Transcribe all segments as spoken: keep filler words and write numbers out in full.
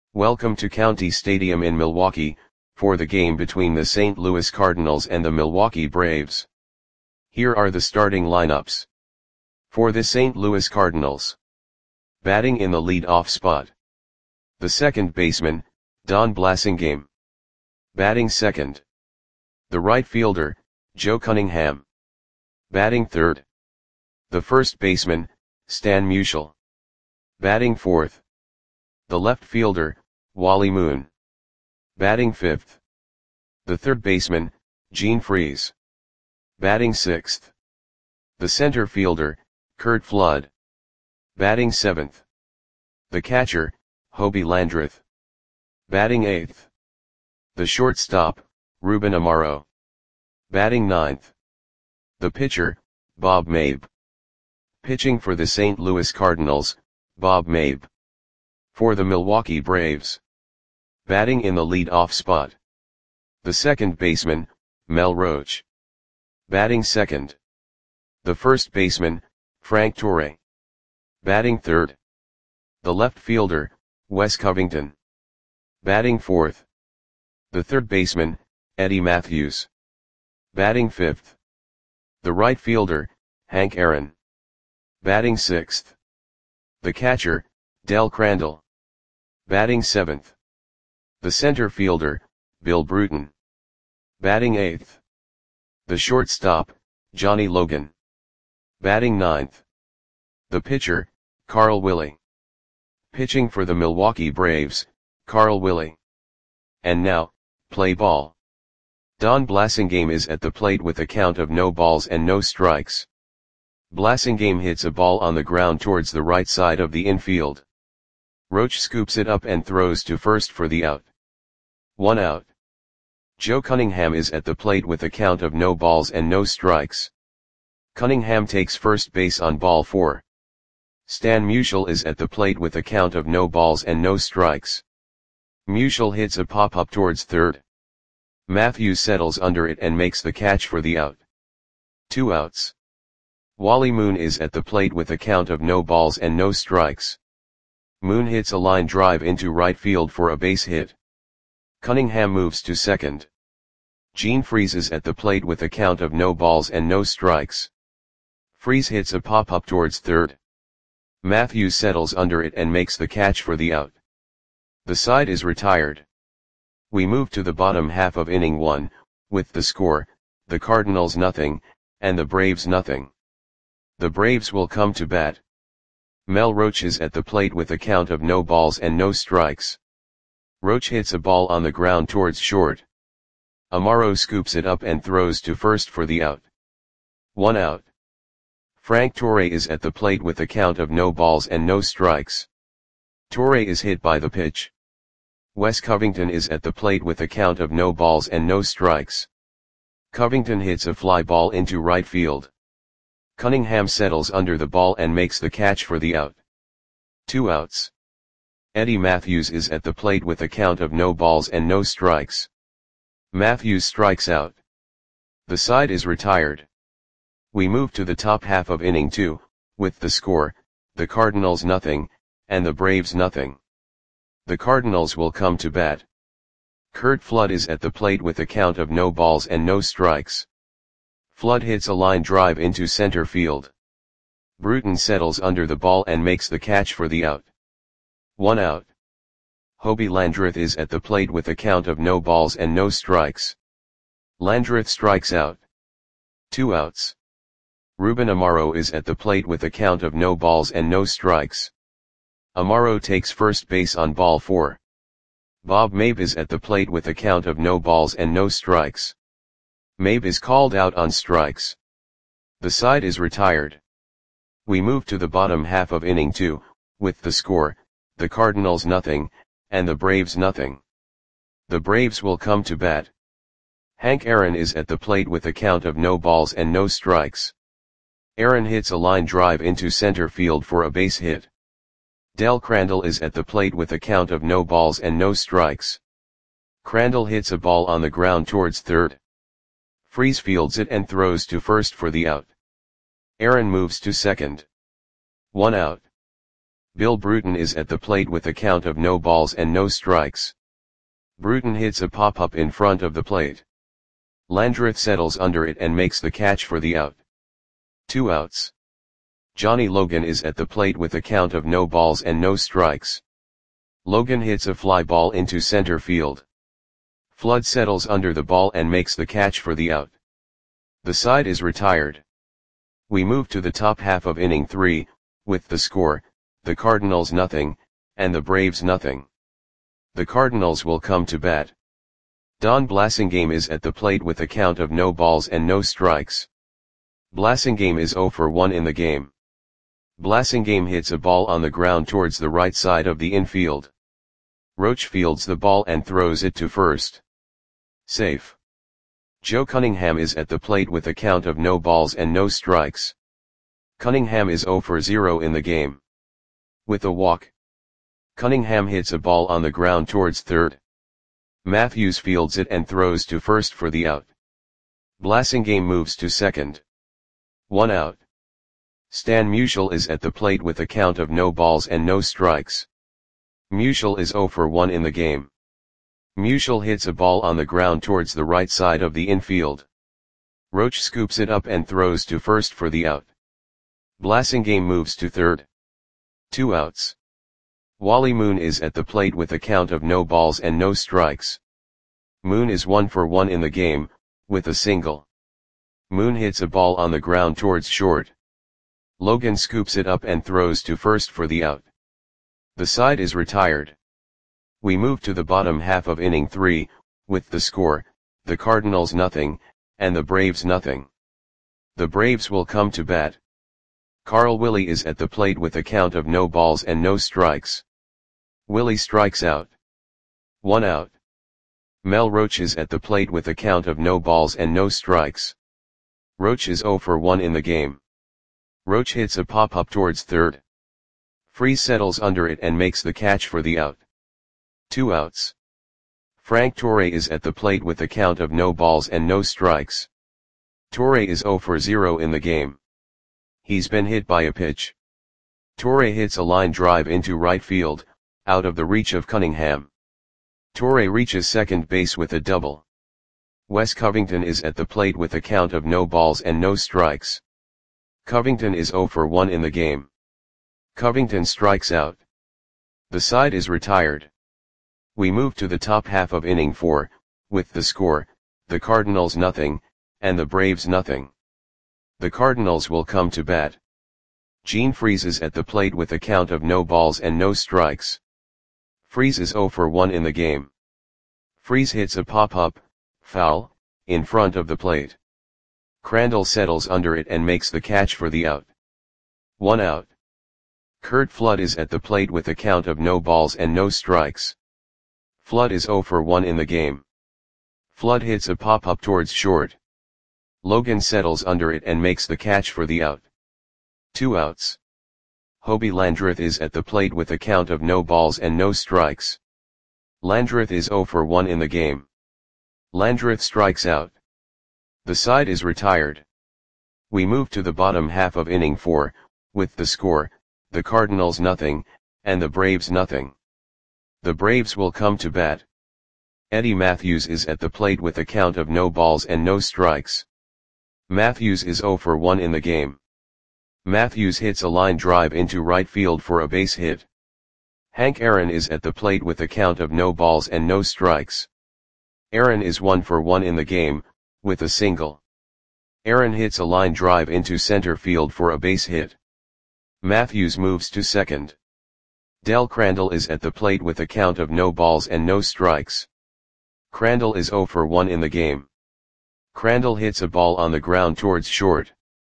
Welcome to County Stadium in Milwaukee, for the game between the Saint Louis Cardinals and the Milwaukee Braves. Here are the starting lineups. For the Saint Louis Cardinals. Batting in the lead-off spot. The second baseman, Don Blasingame. Batting second. The right fielder, Joe Cunningham. Batting third. The first baseman, Stan Musial. Batting fourth. The left fielder, Wally Moon. Batting fifth. The third baseman, Gene Freese. Batting sixth. The center fielder, Curt Flood. Batting seventh. The catcher, Hobie Landreth. Batting eighth. The shortstop, Ruben Amaro. Batting ninth. The pitcher, Bob Mabe. Pitching for the Saint Louis Cardinals, Bob Mabe. For the Milwaukee Braves. Batting in the lead-off spot. The second baseman, Mel Roach. Batting second. The first baseman, Frank Torre. Batting third. The left fielder, Wes Covington. Batting fourth. The third baseman, Eddie Mathews. Batting fifth. The right fielder, Hank Aaron. Batting sixth. The catcher, Del Crandall. Batting seventh. The center fielder, Bill Bruton. Batting eighth. The shortstop, Johnny Logan. Batting ninth. The pitcher, Carl Willie. Pitching for the Milwaukee Braves, Carl Willie. And now, play ball. Don Blasingame is at the plate with a count of no balls and no strikes. Blasingame hits a ball on the ground towards the right side of the infield. Roach scoops it up and throws to first for the out. One out. Joe Cunningham is at the plate with a count of no balls and no strikes. Cunningham takes first base on ball four. Stan Musial is at the plate with a count of no balls and no strikes. Musial hits a pop-up towards third. Mathews settles under it and makes the catch for the out. Two outs. Wally Moon is at the plate with a count of no balls and no strikes. Moon hits a line drive into right field for a base hit. Cunningham moves to second. Gene Freese is at the plate with a count of no balls and no strikes. Freese hits a pop-up towards third. Mathews settles under it and makes the catch for the out. The side is retired. We move to the bottom half of inning one, with the score, the Cardinals nothing, and the Braves nothing. The Braves will come to bat. Mel Roach is at the plate with a count of no balls and no strikes. Roach hits a ball on the ground towards short. Amaro scoops it up and throws to first for the out. One out. Frank Torre is at the plate with a count of no balls and no strikes. Torre is hit by the pitch. Wes Covington is at the plate with a count of no balls and no strikes. Covington hits a fly ball into right field. Cunningham settles under the ball and makes the catch for the out. Two outs. Eddie Mathews is at the plate with a count of no balls and no strikes. Mathews strikes out. The side is retired. We move to the top half of inning two, with the score, the Cardinals nothing, and the Braves nothing. The Cardinals will come to bat. Curt Flood is at the plate with a count of no balls and no strikes. Flood hits a line drive into center field. Bruton settles under the ball and makes the catch for the out. One out. Hobie Landreth is at the plate with a count of no balls and no strikes. Landreth strikes out. Two outs. Ruben Amaro is at the plate with a count of no balls and no strikes. Amaro takes first base on ball four. Bob Mabe is at the plate with a count of no balls and no strikes. Mabe is called out on strikes. The side is retired. We move to the bottom half of inning two, with the score, the Cardinals nothing, and the Braves nothing. The Braves will come to bat. Hank Aaron is at the plate with a count of no balls and no strikes. Aaron hits a line drive into center field for a base hit. Del Crandall is at the plate with a count of no balls and no strikes. Crandall hits a ball on the ground towards third. Freese fields it and throws to first for the out. Aaron moves to second. One out. Bill Bruton is at the plate with a count of no balls and no strikes. Bruton hits a pop-up in front of the plate. Landreth settles under it and makes the catch for the out. Two outs. Johnny Logan is at the plate with a count of no balls and no strikes. Logan hits a fly ball into center field. Flood settles under the ball and makes the catch for the out. The side is retired. We move to the top half of inning three, with the score, the Cardinals nothing, and the Braves nothing. The Cardinals will come to bat. Don Blasingame is at the plate with a count of no balls and no strikes. Blasingame is oh for one in the game. Blasingame hits a ball on the ground towards the right side of the infield. Roach fields the ball and throws it to first. Safe. Joe Cunningham is at the plate with a count of no balls and no strikes. Cunningham is oh for zero in the game. With a walk. Cunningham hits a ball on the ground towards third. Matthews fields it and throws to first for the out. Blasingame moves to second. One out. Stan Musial is at the plate with a count of no balls and no strikes. Musial is oh for one in the game. Musial hits a ball on the ground towards the right side of the infield. Roach scoops it up and throws to first for the out. Blasingame moves to third. Two outs. Wally Moon is at the plate with a count of no balls and no strikes. Moon is one for one in the game, with a single. Moon hits a ball on the ground towards short. Logan scoops it up and throws to first for the out. The side is retired. We move to the bottom half of inning three, with the score, the Cardinals nothing, and the Braves nothing. The Braves will come to bat. Carl Willie is at the plate with a count of no balls and no strikes. Willie strikes out. One out. Mel Roach is at the plate with a count of no balls and no strikes. Roach is oh for one in the game. Roach hits a pop-up towards third. Freese settles under it and makes the catch for the out. Two outs. Frank Torre is at the plate with a count of no balls and no strikes. Torre is oh for zero in the game. He's been hit by a pitch. Torre hits a line drive into right field, out of the reach of Cunningham. Torre reaches second base with a double. Wes Covington is at the plate with a count of no balls and no strikes. Covington is oh for one in the game. Covington strikes out. The side is retired. We move to the top half of inning four, with the score, the Cardinals nothing, and the Braves nothing. The Cardinals will come to bat. Gene Freese is at the plate with a count of no balls and no strikes. Freese is oh for one in the game. Freese hits a pop-up, foul, in front of the plate. Crandall settles under it and makes the catch for the out. One out. Curt Flood is at the plate with a count of no balls and no strikes. Flood is oh for one in the game. Flood hits a pop-up towards short. Logan settles under it and makes the catch for the out. Two outs. Hobie Landreth is at the plate with a count of no balls and no strikes. Landreth is oh for one in the game. Landreth strikes out. The side is retired. We move to the bottom half of inning four, with the score, the Cardinals nothing, and the Braves nothing. The Braves will come to bat. Eddie Matthews is at the plate with a count of no balls and no strikes. Matthews is oh for one in the game. Matthews hits a line drive into right field for a base hit. Hank Aaron is at the plate with a count of no balls and no strikes. Aaron is one for one in the game, with a single. Aaron hits a line drive into center field for a base hit. Matthews moves to second. Del Crandall is at the plate with a count of no balls and no strikes. Crandall is oh for one in the game. Crandall hits a ball on the ground towards short.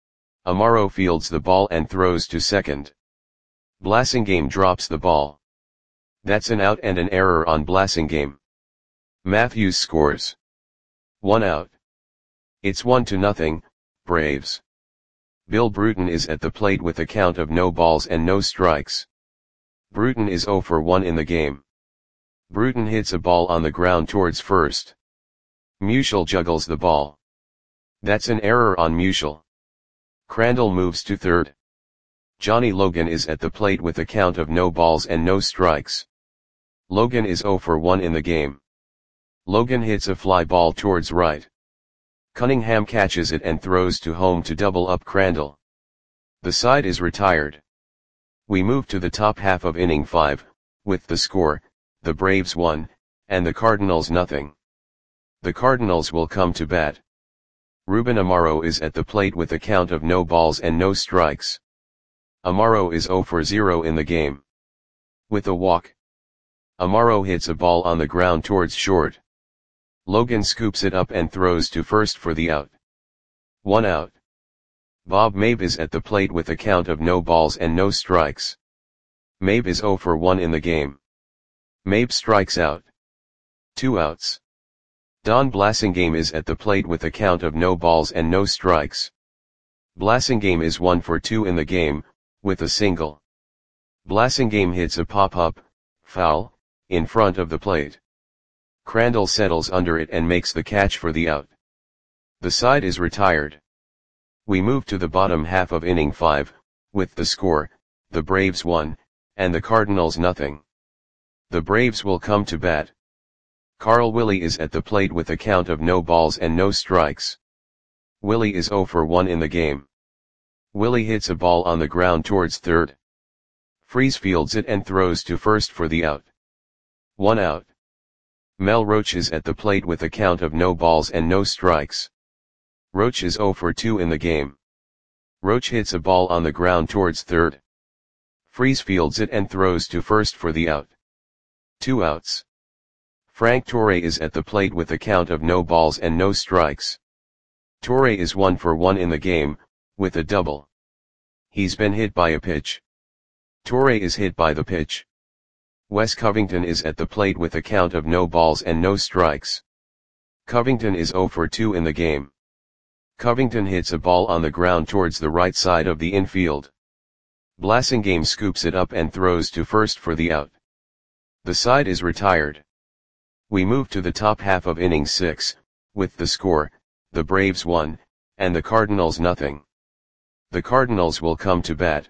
Amaro fields the ball and throws to second. Blasingame drops the ball. That's an out and an error on Blasingame. Matthews scores. One out. It's one to nothing, Braves. Bill Bruton is at the plate with a count of no balls and no strikes. Bruton is oh for one in the game. Bruton hits a ball on the ground towards first. Musial juggles the ball. That's an error on Musial. Crandall moves to third. Johnny Logan is at the plate with a count of no balls and no strikes. Logan is zero for one in the game. Logan hits a fly ball towards right. Cunningham catches it and throws to home to double up Crandall. The side is retired. We move to the top half of inning five, with the score, the Braves one, and the Cardinals nothing. The Cardinals will come to bat. Ruben Amaro is at the plate with a count of no balls and no strikes. Amaro is zero for zero in the game. With a walk. Amaro hits a ball on the ground towards short. Logan scoops it up and throws to first for the out. One out. Bob Mabe is at the plate with a count of no balls and no strikes. Mabe is zero for one in the game. Mabe strikes out. Two outs. Don Blasingame is at the plate with a count of no balls and no strikes. Blasingame is one for two in the game, with a single. Blasingame hits a pop-up, foul, in front of the plate. Crandall settles under it and makes the catch for the out. The side is retired. We move to the bottom half of inning five, with the score, the Braves one, and the Cardinals nothing. The Braves will come to bat. Carl Willie is at the plate with a count of no balls and no strikes. Willie is zero for one in the game. Willie hits a ball on the ground towards third. Freese fields it and throws to first for the out. One out. Mel Roach is at the plate with a count of no balls and no strikes. Roach is zero for two in the game. Roach hits a ball on the ground towards third. Freese fields it and throws to first for the out. Two outs. Frank Torre is at the plate with a count of no balls and no strikes. Torre is one for one in the game, with a double. He's been hit by a pitch. Torre is hit by the pitch. Wes Covington is at the plate with a count of no balls and no strikes. Covington is zero for two in the game. Covington hits a ball on the ground towards the right side of the infield. Blasingame scoops it up and throws to first for the out. The side is retired. We move to the top half of inning six, with the score, the Braves one, and the Cardinals nothing. The Cardinals will come to bat.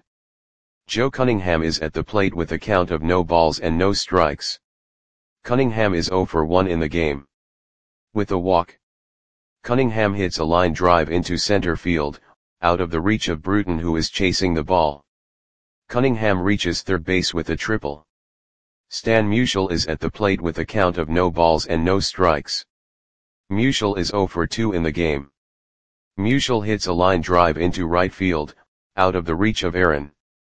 Joe Cunningham is at the plate with a count of no balls and no strikes. Cunningham is zero for one in the game. With a walk. Cunningham hits a line drive into center field, out of the reach of Bruton who is chasing the ball. Cunningham reaches third base with a triple. Stan Musial is at the plate with a count of no balls and no strikes. Musial is zero for two in the game. Musial hits a line drive into right field, out of the reach of Aaron.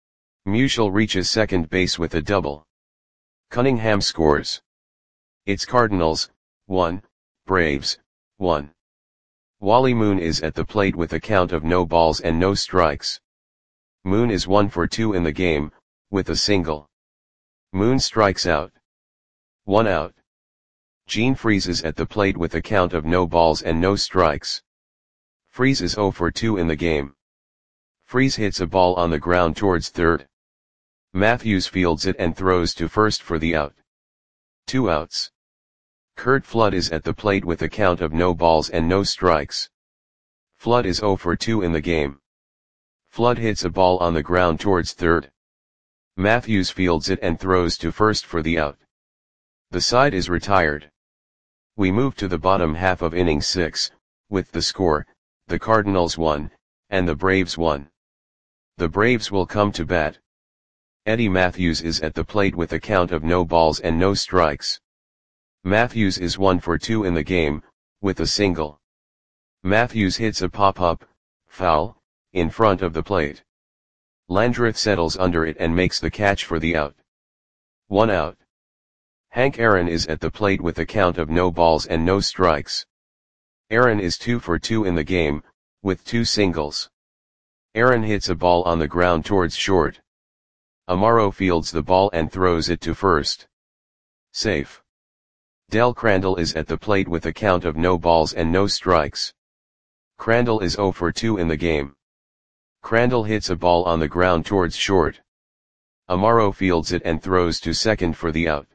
Musial reaches second base with a double. Cunningham scores. It's Cardinals, one, Braves, one. Wally Moon is at the plate with a count of no balls and no strikes. Moon is one for two in the game, with a single. Moon strikes out. One out. Gene Freese is at the plate with a count of no balls and no strikes. Freese is zero for two in the game. Freese hits a ball on the ground towards third. Matthews fields it and throws to first for the out. Two outs. Curt Flood is at the plate with a count of no balls and no strikes. Flood is zero for two in the game. Flood hits a ball on the ground towards third. Matthews fields it and throws to first for the out. The side is retired. We move to the bottom half of inning six, with the score, the Cardinals one, and the Braves one. The Braves will come to bat. Eddie Matthews is at the plate with a count of no balls and no strikes. Matthews is one for two in the game, with a single. Matthews hits a pop-up, foul, in front of the plate. Landreth settles under it and makes the catch for the out. One out. Hank Aaron is at the plate with a count of no balls and no strikes. Aaron is two for two in the game, with two singles. Aaron hits a ball on the ground towards short. Amaro fields the ball and throws it to first. Safe. Del Crandall is at the plate with a count of no balls and no strikes. Crandall is zero for two in the game. Crandall hits a ball on the ground towards short. Amaro fields it and throws to second for the out.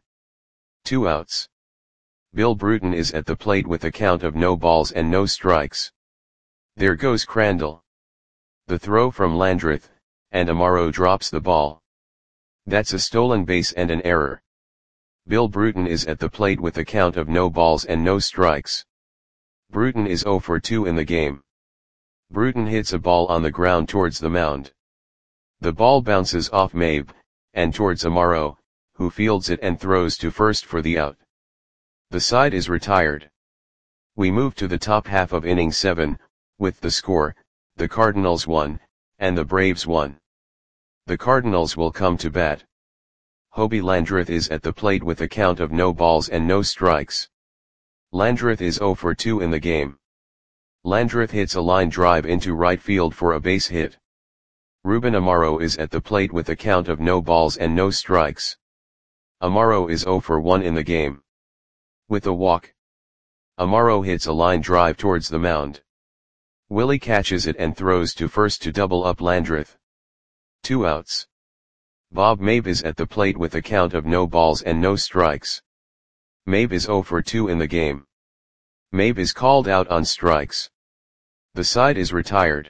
Two outs. Bill Bruton is at the plate with a count of no balls and no strikes. There goes Crandall. The throw from Landreth, and Amaro drops the ball. That's a stolen base and an error. Bill Bruton is at the plate with a count of no balls and no strikes. Bruton is zero for two in the game. Bruton hits a ball on the ground towards the mound. The ball bounces off Mabe, and towards Amaro, who fields it and throws to first for the out. The side is retired. We move to the top half of inning seven, with the score, the Cardinals won, and the Braves won. The Cardinals will come to bat. Hobie Landreth is at the plate with a count of no balls and no strikes. Landreth is zero for two in the game. Landreth hits a line drive into right field for a base hit. Ruben Amaro is at the plate with a count of no balls and no strikes. Amaro is zero for one in the game. With a walk, Amaro hits a line drive towards the mound. Willie catches it and throws to first to double up Landreth. Two outs. Bob Mabe is at the plate with a count of no balls and no strikes. Mabe is zero for two in the game. Mabe is called out on strikes. The side is retired.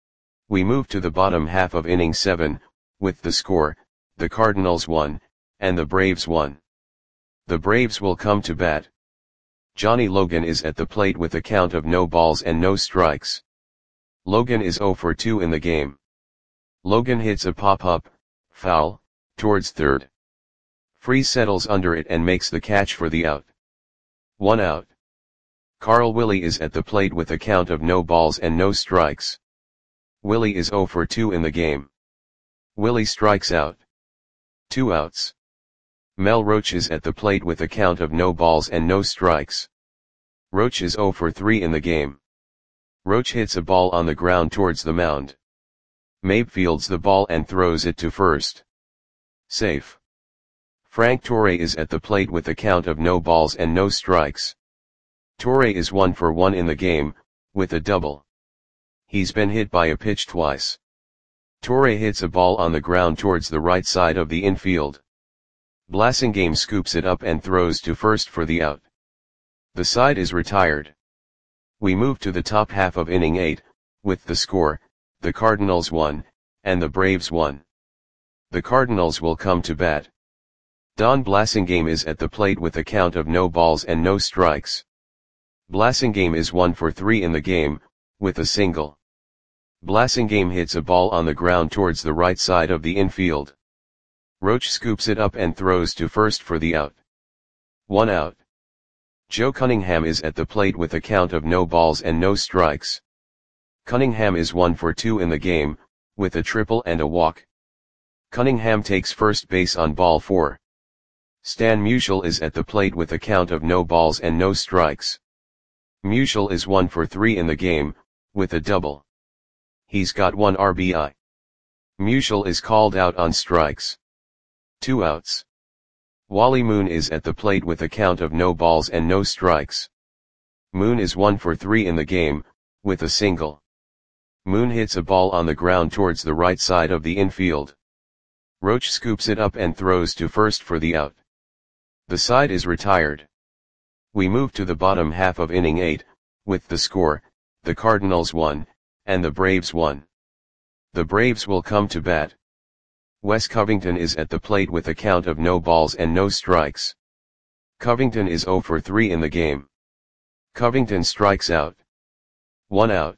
We move to the bottom half of inning seven, with the score, the Cardinals won, and the Braves won. The Braves will come to bat. Johnny Logan is at the plate with a count of no balls and no strikes. Logan is zero for two in the game. Logan hits a pop-up, foul, towards third. Freese settles under it and makes the catch for the out. One out. Carl Willie is at the plate with a count of no balls and no strikes. Willie is zero for two in the game. Willie strikes out. Two outs. Mel Roach is at the plate with a count of no balls and no strikes. Roach is zero for three in the game. Roach hits a ball on the ground towards the mound. Mabe fields the ball and throws it to first. Safe. Frank Torre is at the plate with a count of no balls and no strikes. Torre is one for one in the game, with a double. He's been hit by a pitch twice. Torre hits a ball on the ground towards the right side of the infield. Blasingame scoops it up and throws to first for the out. The side is retired. We move to the top half of inning eight, with the score, the Cardinals won, and the Braves won. The Cardinals will come to bat. Don Blasingame is at the plate with a count of no balls and no strikes. Blasingame is one for three in the game, with a single. Blasingame hits a ball on the ground towards the right side of the infield. Roach scoops it up and throws to first for the out. One out. Joe Cunningham is at the plate with a count of no balls and no strikes. Cunningham is one for two in the game, with a triple and a walk. Cunningham takes first base on ball four. Stan Musial is at the plate with a count of no balls and no strikes. Musial is one for three in the game, with a double. He's got one R B I. Musial is called out on strikes. Two outs. Wally Moon is at the plate with a count of no balls and no strikes. Moon is one for three in the game, with a single. Moon hits a ball on the ground towards the right side of the infield. Roach scoops it up and throws to first for the out. The side is retired. We move to the bottom half of inning eight, with the score, the Cardinals won, and the Braves won. The Braves will come to bat. Wes Covington is at the plate with a count of no balls and no strikes. Covington is zero for three in the game. Covington strikes out. One out.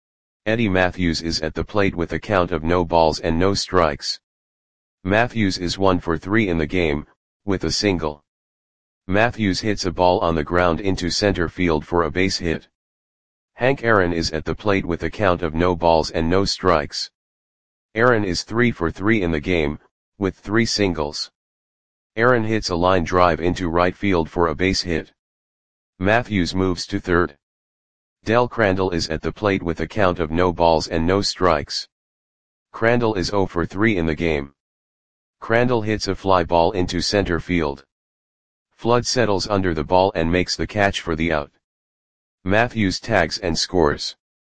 Eddie Matthews is at the plate with a count of no balls and no strikes. Matthews is one for three in the game, with a single. Matthews hits a ball on the ground into center field for a base hit. Hank Aaron is at the plate with a count of no balls and no strikes. Aaron is three for three in the game, with three singles. Aaron hits a line drive into right field for a base hit. Matthews moves to third. Del Crandall is at the plate with a count of no balls and no strikes. Crandall is zero for three in the game. Crandall hits a fly ball into center field. Flood settles under the ball and makes the catch for the out. Matthews tags and scores.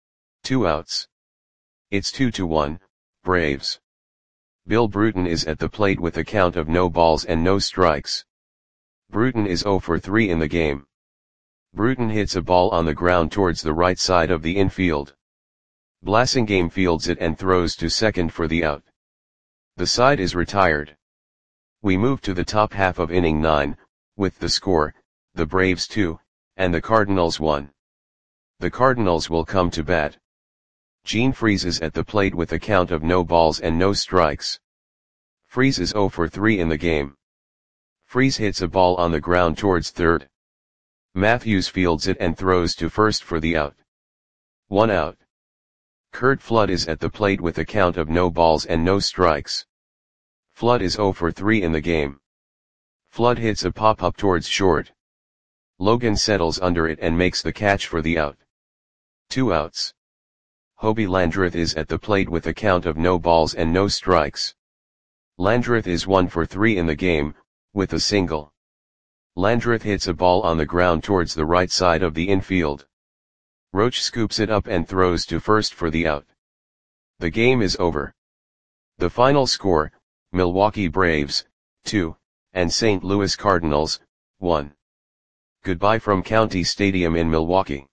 Two outs. It's two to one, Braves. Bill Bruton is at the plate with a count of no balls and no strikes. Bruton is zero for three in the game. Bruton hits a ball on the ground towards the right side of the infield. Blasingame fields it and throws to second for the out. The side is retired. We move to the top half of inning nine, with the score, the Braves two, and the Cardinals one. The Cardinals will come to bat. Gene freezes at the plate with a count of no balls and no strikes. Freeze is oh for three in the game. Freeze hits a ball on the ground towards third. Matthews fields it and throws to first for the out. One out. Curt Flood is at the plate with a count of no balls and no strikes. Flood is oh for three in the game. Flood hits a pop-up towards short. Logan settles under it and makes the catch for the out. Two outs. Hobie Landreth is at the plate with a count of no balls and no strikes. Landreth is one for three in the game, with a single. Landreth hits a ball on the ground towards the right side of the infield. Roach scoops it up and throws to first for the out. The game is over. The final score, Milwaukee Braves, two, and Saint Louis Cardinals, one. Goodbye from County Stadium in Milwaukee.